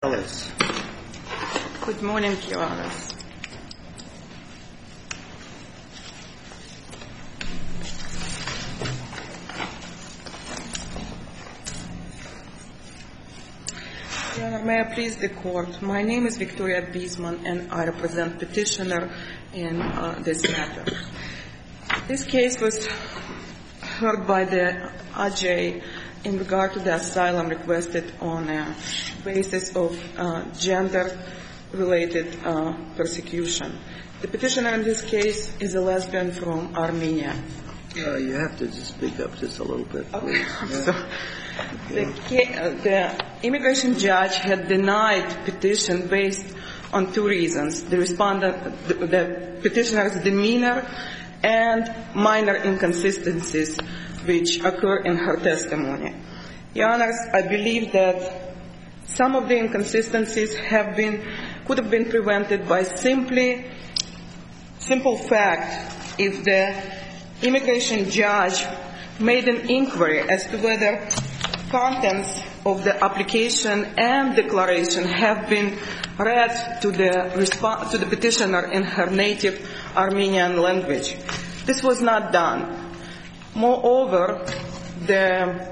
Good morning, Your Honors. Your Honor, may I please the Court? My name is Victoria Biesman, and I represent petitioner in this matter. This case was heard by the IJ in regard to the asylum requested on a basis of gender-related persecution. The petitioner in this case is a lesbian from Armenia. You have to just speak up just a little bit, please. The immigration judge had denied petition based on two reasons: the petitioner's demeanor and minor inconsistencies which occur in her testimony. Your Honors, I believe that some of the inconsistencies could have been prevented by simple fact if the immigration judge made an inquiry as to whether contents of the application and declaration have been read to the petitioner in her native Armenian language. This was not done. Moreover, the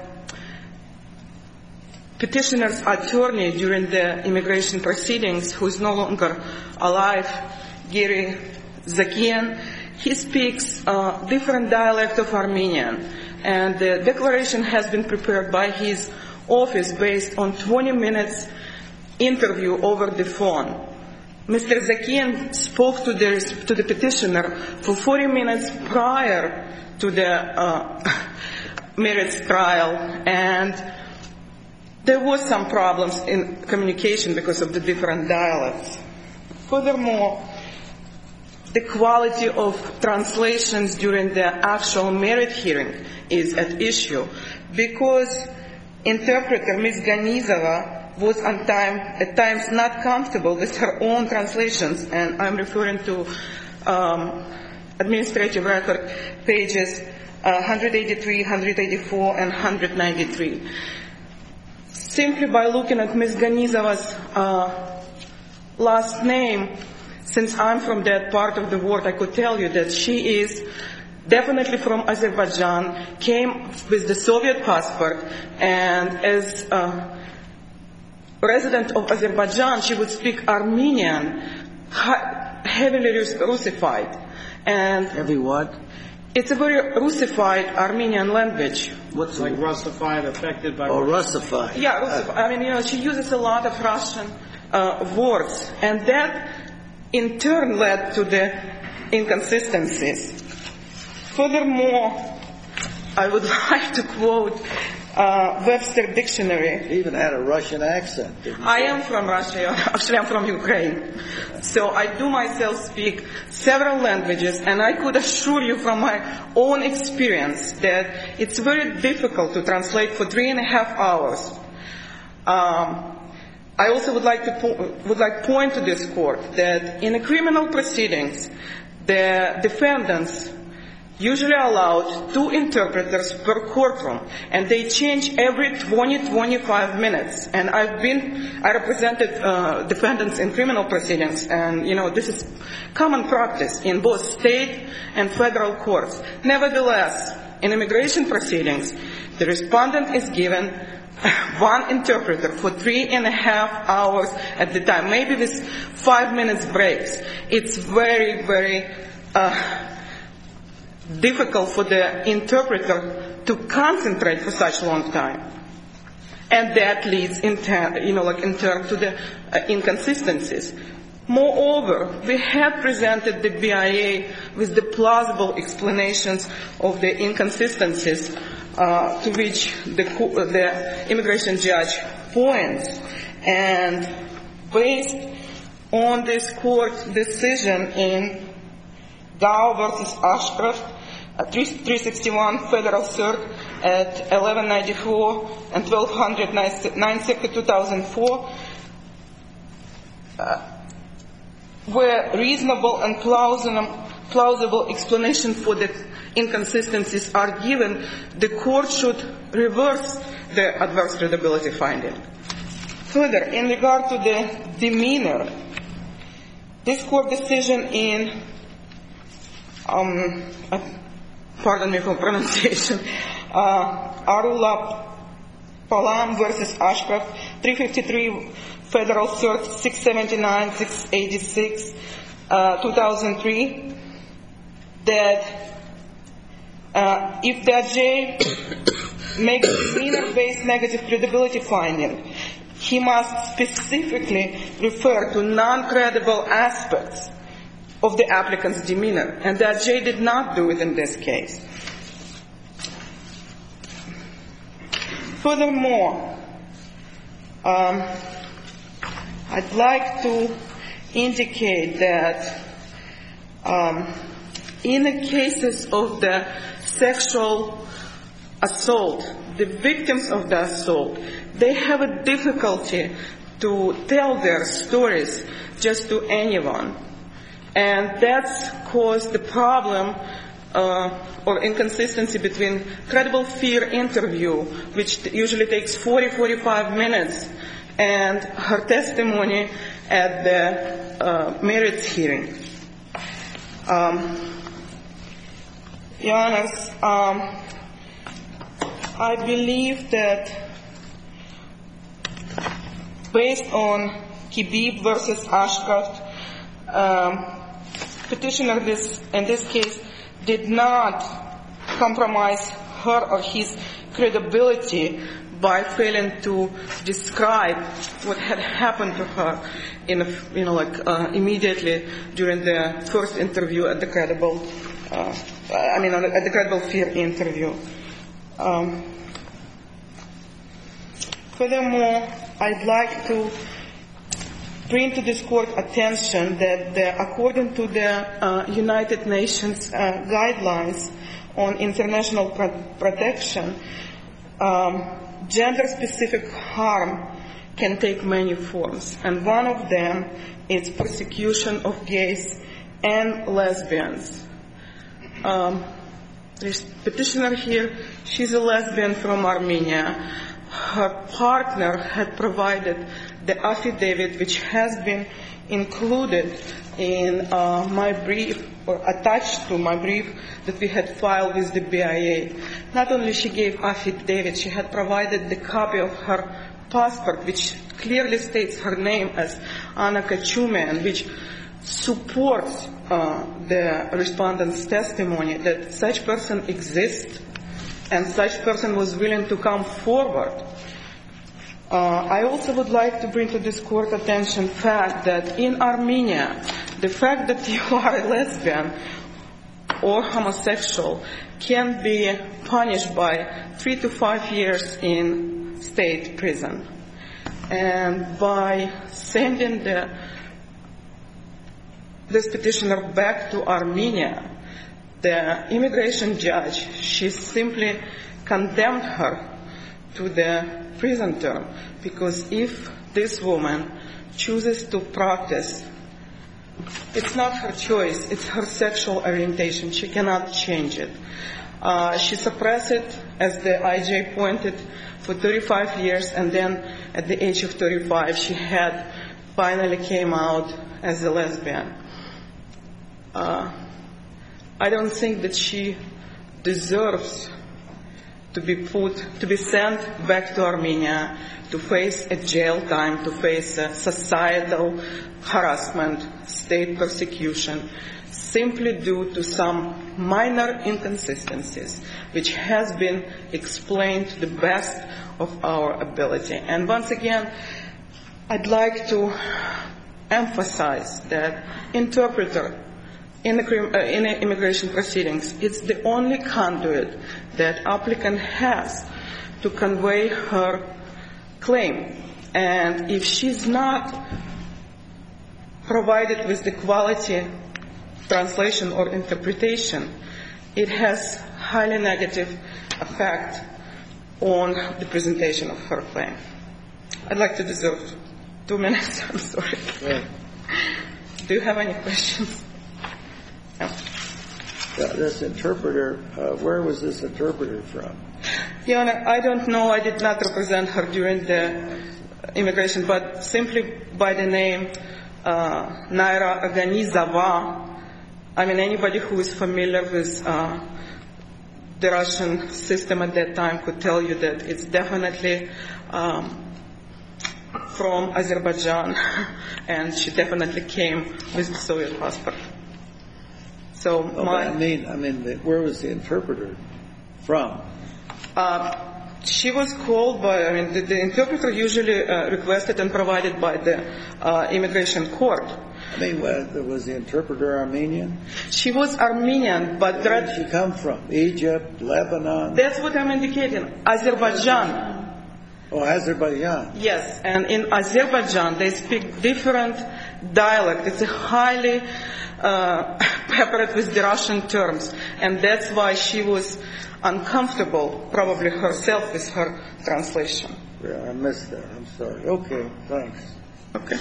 petitioner's attorney during the immigration proceedings, who is no longer alive, Gary Zakian, he speaks different dialect of Armenian, and the declaration has been prepared by his office based on 20 minutes interview over the phone. Mr. Zakian spoke to the petitioner for 40 minutes prior to the merits trial, and there were some problems in communication because of the different dialects. Furthermore, the quality of translations during the actual merit hearing is at issue because interpreter Ms. Ganizova was at times not comfortable with her own translations, and I'm referring to administrative record pages 183, 184, and 193. Simply by looking at Ms. Ganizova's last name, since I'm from that part of the world, I could tell you that she is definitely from Azerbaijan, came with the Soviet passport, and as a resident of Azerbaijan, she would speak Armenian, heavily Russified. And heavy what? It's a very Russified Armenian language. What's like Russified, affected by? Oh, Russified. Yeah, Russified. I mean, she uses a lot of Russian words, and that in turn led to the inconsistencies. Furthermore, I would like to quote Webster Dictionary. You even had a Russian accent, didn't you? I am from Russia. Actually, I'm from Ukraine. So I do myself speak several languages, and I could assure you from my own experience that it's very difficult to translate for 3.5 hours. I also would like to point to this court that in the criminal proceedings, the defendants usually allowed 2 interpreters per courtroom, and they change every 20-25 minutes. And I represented defendants in criminal proceedings, and this is common practice in both state and federal courts. Nevertheless, in immigration proceedings, the respondent is given 1 interpreter for 3.5 hours at the time, maybe with 5 minutes breaks. It's very, very difficult for the interpreter to concentrate for such a long time. And that leads in turn to the inconsistencies. Moreover, we have presented the BIA with the plausible explanations of the inconsistencies to which the immigration judge points. And based on this court's decision in Dow versus Ashcroft, 361 Federal Cert at 1194 and 1200 9th Circuit 2004, where reasonable and plausible explanation for the inconsistencies are given, the court should reverse the adverse credibility finding. Further, in regard to the demeanor, this court decision in, pardon me for pronunciation, Arula Palam versus Ashcroft, 353 Federal Cert 679, 686, 2003, that if the IJ makes a demeanor-based negative credibility finding, he must specifically refer to non-credible aspects of the applicant's demeanor, and the IJ did not do it in this case. Furthermore, I'd like to indicate that in the cases of the sexual assault, the victims of the assault, they have a difficulty to tell their stories just to anyone. And that's caused the problem or inconsistency between credible fear interview, which usually takes 40-45 minutes, and her testimony at the merits hearing. Your Honors, I believe that based on Kibib versus Ashcroft, petitioner in this case did not compromise her or his credibility by failing to describe what had happened to her immediately during the first interview at the credible fear interview. Furthermore, I'd like to bring to this court attention that according to the United Nations guidelines on international protection, gender-specific harm can take many forms, and one of them is persecution of gays and lesbians. This petitioner here, she's a lesbian from Armenia. Her partner had provided the affidavit, which has been included in my brief, or attached to my brief that we had filed with the BIA. Not only she gave affidavit, she had provided the copy of her passport, which clearly states her name as Anna Kachumian, which supports the respondent's testimony that such person exists and such person was willing to come forward. I also would like to bring to this court attention the fact that in Armenia, the fact that you are a lesbian or homosexual can be punished by 3 to 5 years in state prison. And by sending this petitioner back to Armenia, the immigration judge, she simply condemned her to the prison term, because if this woman chooses to practice, it's not her choice, it's her sexual orientation. She cannot change it. She suppressed it, as the IJ pointed, for 35 years, and then at the age of 35, she had finally came out as a lesbian. I don't think that she deserves to be sent back to Armenia to face a jail time, to face a societal harassment, state persecution, simply due to some minor inconsistencies, which has been explained to the best of our ability. And once again, I'd like to emphasize that interpreter in immigration proceedings, it's the only conduit that applicant has to convey her claim. And if she's not provided with the quality translation or interpretation, it has highly negative effect on the presentation of her claim. I'd like to reserve 2 minutes. I'm sorry. Yeah. Do you have any questions? No. This interpreter, where was this interpreter from? Your Honor, I don't know. I did not represent her during the immigration, but simply by the name Naira Aganizova. I mean, anybody who is familiar with the Russian system at that time could tell you that it's definitely from Azerbaijan, and she definitely came with the Soviet passport. So I mean, where was the interpreter from? She was called by, the interpreter usually requested and provided by the immigration court. I mean, was the interpreter Armenian? She was Armenian, but where did she come from? Egypt, Lebanon? That's what I'm indicating. Azerbaijan. Oh, Azerbaijan. Yes, and in Azerbaijan they speak different dialect. It's a highly peppered with the Russian terms, and that's why she was uncomfortable, probably herself, with her translation. Yeah, I missed that. I'm sorry. Okay, thanks. Okay.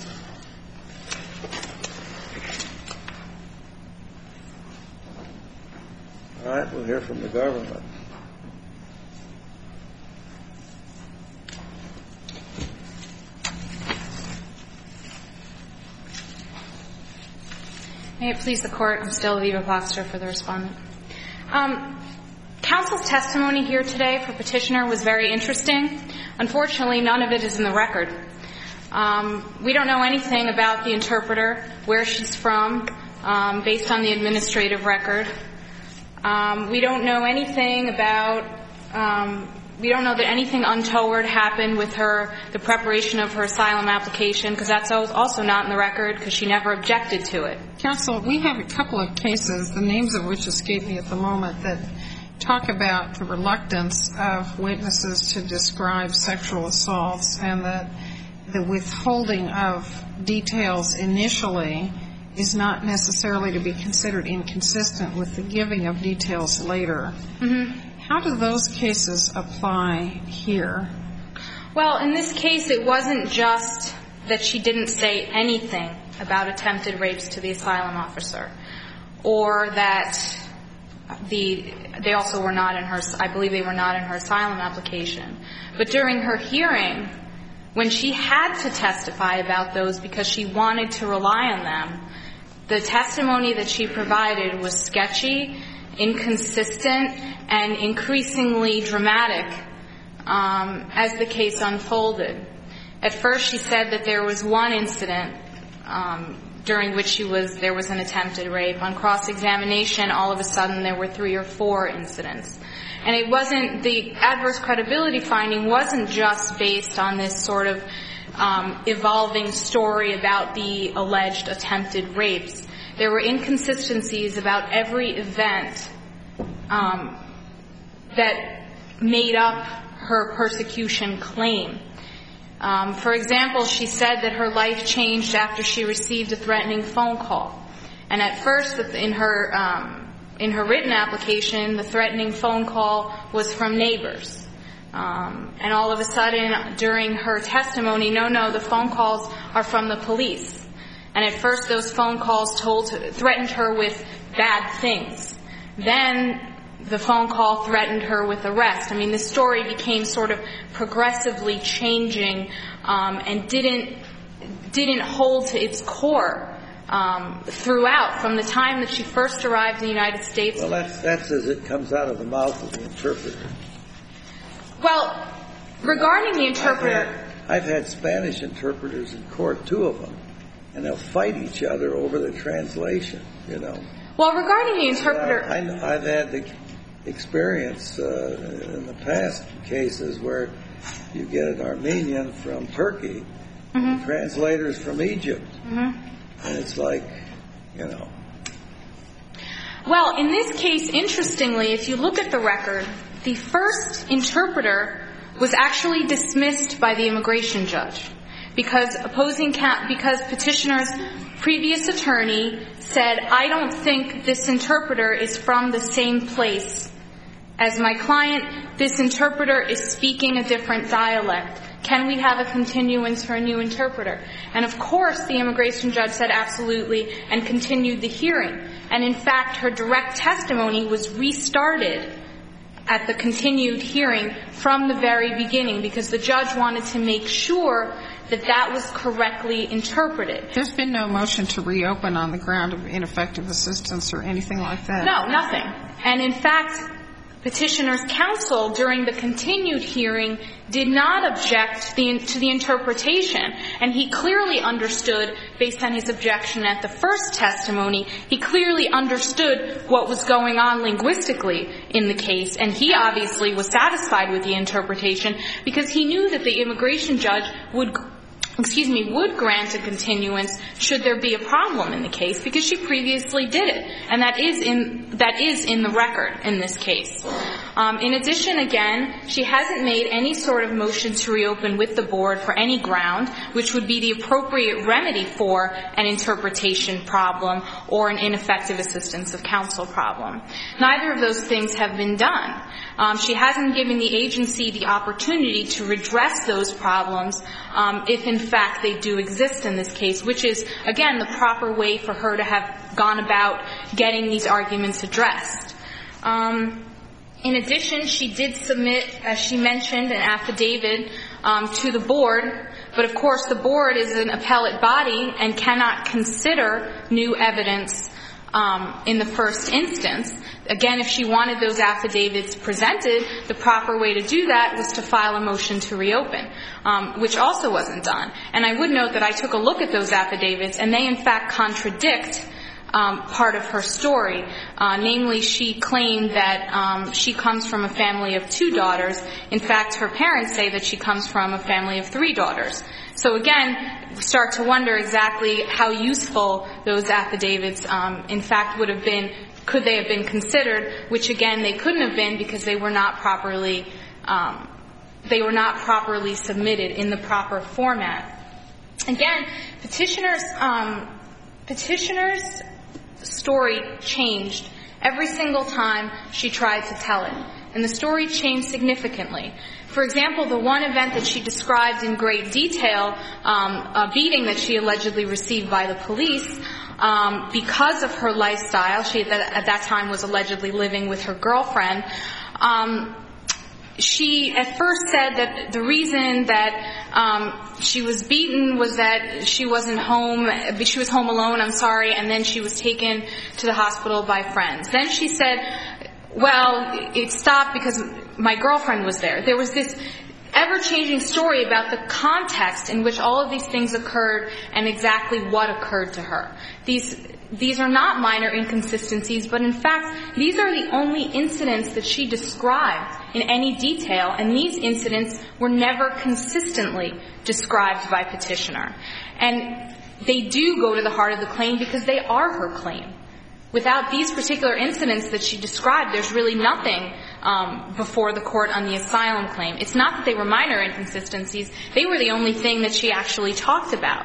All right, we'll hear from the government. May it please the Court, I'm still Aviva Plaster for the respondent. Counsel's testimony here today for petitioner was very interesting. Unfortunately, none of it is in the record. We don't know anything about the interpreter, where she's from, based on the administrative record. We don't know anything about, we don't know that anything untoward happened with her, the preparation of her asylum application, because that's also not in the record, because she never objected to it. Counsel, we have a couple of cases, the names of which escape me at the moment, that talk about the reluctance of witnesses to describe sexual assaults, and that the withholding of details initially is not necessarily to be considered inconsistent with the giving of details later. Mm-hmm. How do those cases apply here? Well, in this case, it wasn't just that she didn't say anything about attempted rapes to the asylum officer, or that they also were not in her, I believe they were not in her asylum application. But during her hearing, when she had to testify about those because she wanted to rely on them, the testimony that she provided was sketchy, inconsistent, and increasingly dramatic as the case unfolded. At first, she said that there was one incident during which there was an attempted rape. On cross-examination, all of a sudden, there were 3 or 4 incidents. And it wasn't, the adverse credibility finding wasn't just based on this sort of evolving story about the alleged attempted rapes. There were inconsistencies about every event that made up her persecution claim. For example, she said that her life changed after she received a threatening phone call. And at first, in her written application, the threatening phone call was from neighbors. And all of a sudden, during her testimony, no, the phone calls are from the police. And at first, those phone calls threatened her with bad things. Then the phone call threatened her with arrest. I mean, the story became sort of progressively changing and didn't hold to its core throughout, from the time that she first arrived in the United States. Well, that's as it comes out of the mouth of the interpreter. Well, regarding the interpreter... I've had Spanish interpreters in court, 2 of them, and they'll fight each other over the translation, you know. Well, regarding the interpreter... I've had the experience in the past cases where you get an Armenian from Turkey, and translators from Egypt, and it's like, you know. Well, in this case, interestingly, if you look at the record, the first interpreter was actually dismissed by the immigration judge because petitioner's previous attorney said, I don't think this interpreter is from the same place as my client. This interpreter is speaking a different dialect. Can we have a continuance for a new interpreter? And of course, the immigration judge said absolutely and continued the hearing. And in fact, her direct testimony was restarted at the continued hearing from the very beginning, because the judge wanted to make sure that that was correctly interpreted. There's been no motion to reopen on the ground of ineffective assistance or anything like that? No, nothing. And in fact, Petitioner's counsel during the continued hearing did not object to the interpretation, and he clearly understood, based on his objection at the first testimony, he clearly understood what was going on linguistically in the case, and he obviously was satisfied with the interpretation because he knew that the immigration judge would grant a continuance should there be a problem in the case, because she previously did it, and that is in the record in this case. In addition, again, she hasn't made any sort of motion to reopen with the board for any ground, which would be the appropriate remedy for an interpretation problem or an ineffective assistance of counsel problem. Neither of those things have been done. She hasn't given the agency the opportunity to redress those problems if, in fact, they do exist in this case, which is, again, the proper way for her to have gone about getting these arguments addressed. In addition, she did submit, as she mentioned, an affidavit to the board, but of course the board is an appellate body and cannot consider new evidence in the first instance. Again, if she wanted those affidavits presented, the proper way to do that was to file a motion to reopen, which also wasn't done. And I would note that I took a look at those affidavits, and they in fact contradict part of her story. Namely, she claimed that she comes from a family of 2 daughters. In fact, her parents say that she comes from a family of 3 daughters. So again, we start to wonder exactly how useful those affidavits in fact would have been. Could they have been considered? Which again, they couldn't have been because they were not properly submitted in the proper format. Again, petitioner's story changed every single time she tried to tell it, and the story changed significantly. For example, the one event that she described in great detail, a beating that she allegedly received by the police, because of her lifestyle, she at that time was allegedly living with her girlfriend. She at first said that the reason that she was beaten was that she wasn't home, she was home alone, and then she was taken to the hospital by friends. Then she said, well, it stopped because my girlfriend was there. There was this ever-changing story about the context in which all of these things occurred and exactly what occurred to her. These are not minor inconsistencies, but in fact, these are the only incidents that she described in any detail, and these incidents were never consistently described by petitioner. And they do go to the heart of the claim because they are her claim. Without these particular incidents that she described, there's really nothing before the court on the asylum claim. It's not that they were minor inconsistencies. They were the only thing that she actually talked about.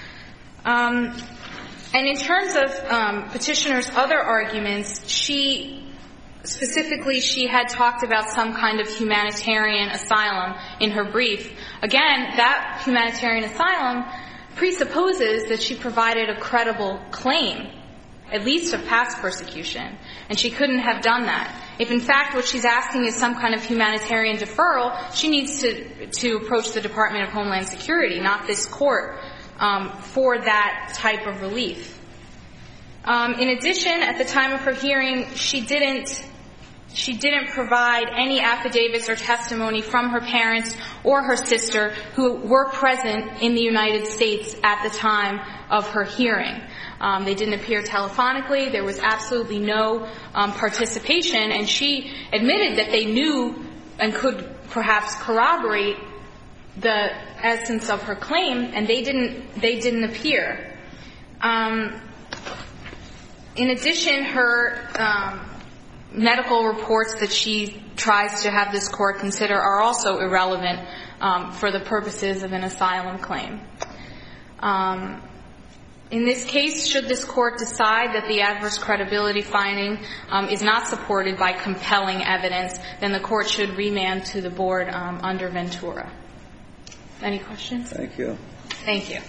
And in terms of petitioner's other arguments, she had talked about some kind of humanitarian asylum in her brief. Again, that humanitarian asylum presupposes that she provided a credible claim, at least of past persecution, and she couldn't have done that. If in fact what she's asking is some kind of humanitarian deferral, she needs to approach the Department of Homeland Security, not this court, for that type of relief. In addition, at the time of her hearing, she didn't provide any affidavits or testimony from her parents or her sister who were present in the United States at the time of her hearing. They didn't appear telephonically. There was absolutely no participation, and she admitted that they knew and could perhaps corroborate the essence of her claim, and they didn't appear. In addition, her medical reports that she tries to have this court consider are also irrelevant for the purposes of an asylum claim. In this case, should this court decide that the adverse credibility finding is not supported by compelling evidence, then the court should remand to the board under Ventura. Any questions? Thank you. Thank you.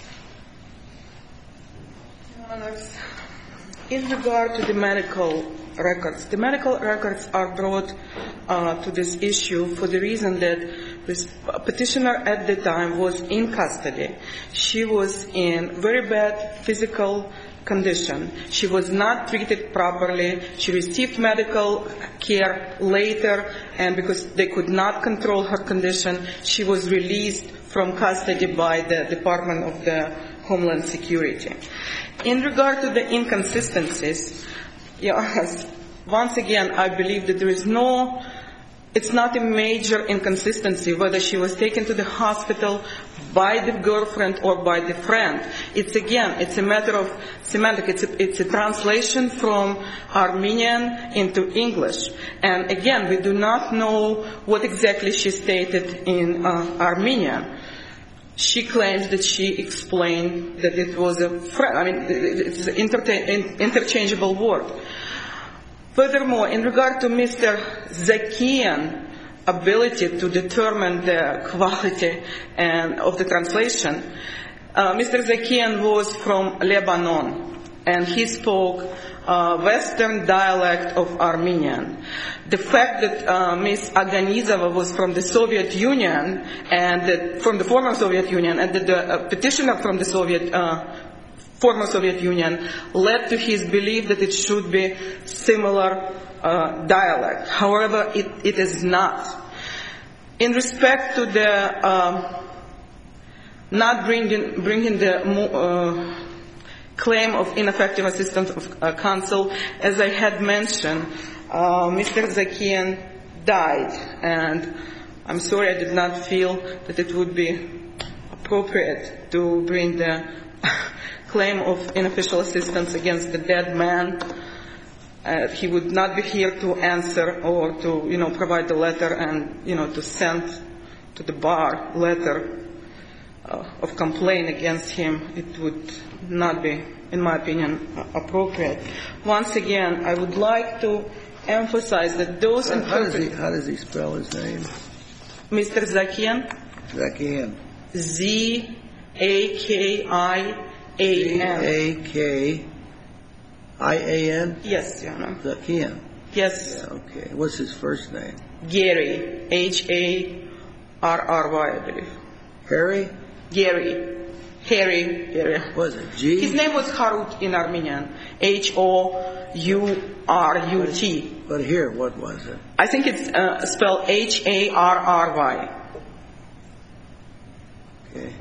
In regard to the medical records. The medical records are brought to this issue for the reason that this petitioner at the time was in custody. She was in very bad physical condition. She was not treated properly. She received medical care later, and because they could not control her condition, she was released from custody by the Department of the Homeland Security. In regard to the inconsistencies, once again, I believe that it's not a major inconsistency whether she was taken to the hospital by the girlfriend or by the friend. It's a matter of semantics. It's a translation from Armenian into English. And again, we do not know what exactly she stated in Armenian. She claims that she explained that it was a friend. I mean, it's an interchangeable word. Furthermore, in regard to Mr. Zakian's ability to determine the quality of the translation, Mr. Zakian was from Lebanon, and he spoke Western dialect of Armenian. The fact that Ms. Aganizova was from the Soviet Union and from the former Soviet Union, and that the petitioner from the former Soviet Union led to his belief that it should be similar dialect. However, it is not. In respect to the not bringing the claim of ineffective assistance of counsel, as I had mentioned, Mr. Zakian died, and I'm sorry I did not feel that it would be appropriate to bring the claim of inofficial assistance against the dead man. He would not be here to answer or to, provide the letter and, to send to the bar letter of complaint against him. It would not be, in my opinion, appropriate. Once again, I would like to emphasize that those How does he spell his name? Mr. Zakian? Zakian. Z-A-K-I-A-N. Z-A-K-I-A-N? Yes, Your Honor. Zakian. Yes. Yeah, okay. What's his first name? Gary. H-A-R-R-Y, I believe. Harry? Gary. Harry. Was it G? His name was Harut in Armenian. H-O-U-R-U-T. But here, what was it? I think it's spelled H-A-R-R-Y. Okay.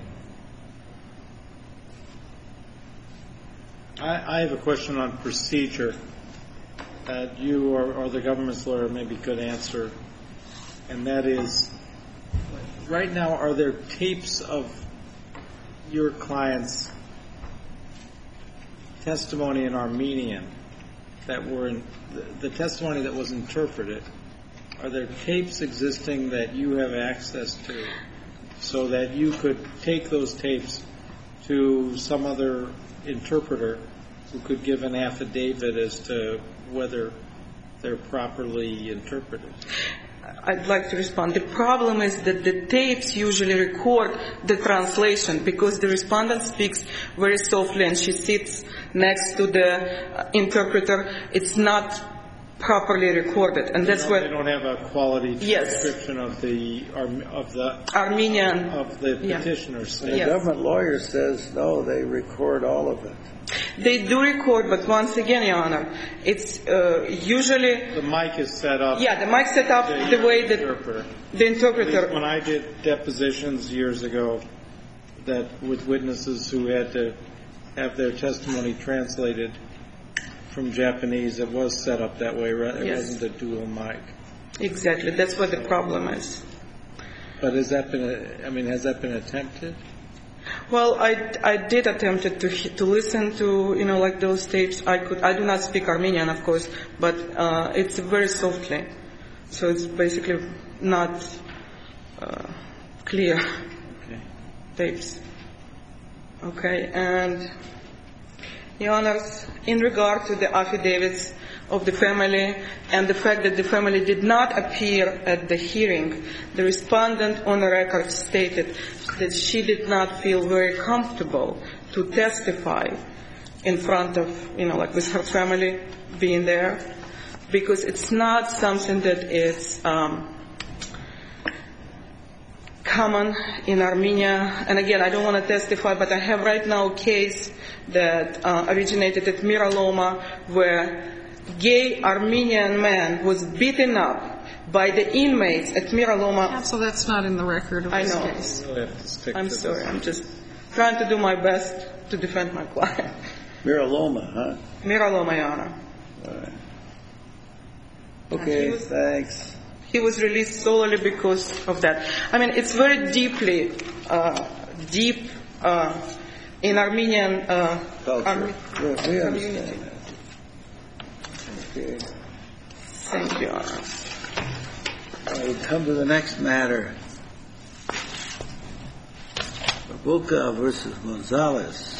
I have a question on procedure that you or the government's lawyer maybe could answer, and that is, right now, are there tapes of your client's testimony in Armenian that were the testimony that was interpreted? Are there tapes existing that you have access to so that you could take those tapes to some other interpreter who could give an affidavit as to whether they're properly interpreted? I'd like to respond. The problem is that the tapes usually record the translation because the respondent speaks very softly and she sits next to the interpreter. It's not properly recorded, and that's why they don't have a quality transcription of the Armenian of the petitioner's The statement. government lawyer says no, they record all of it. They do record, but once again, Your Honor, it's usually The mic is set up. Yeah, the mic set up the way that the interpreter. When I did depositions years ago, that with witnesses who had to have their testimony translated from Japanese, it was set up that way. Right? It wasn't a dual mic. Exactly, that's what the problem is. But has that been attempted? Well, I did attempt to listen to like those tapes. I do not speak Armenian, of course, but it's very softly, so it's basically not clear tapes. Okay, and Your Honors, in regard to the affidavits of the family and the fact that the family did not appear at the hearing, the respondent on the record stated that she did not feel very comfortable to testify in front of, with her family being there. because it's not something that is common in Armenia. And again, I don't want to testify, but I have right now a case that originated at Miraloma, where gay Armenian man was beaten up by the inmates at Miraloma. So that's not in the record of this case. You really have to stick I'm to sorry. this. I'm just trying to do my best to defend my client. Miraloma, huh? Miraloma, Your Honor. All right. Okay, thanks. He was released solely because of that. I mean, it's very deep in Armenian Culture. We understand that. Okay. Thank you, Your Honor. We'll come to the next matter. Babuka versus Gonzalez.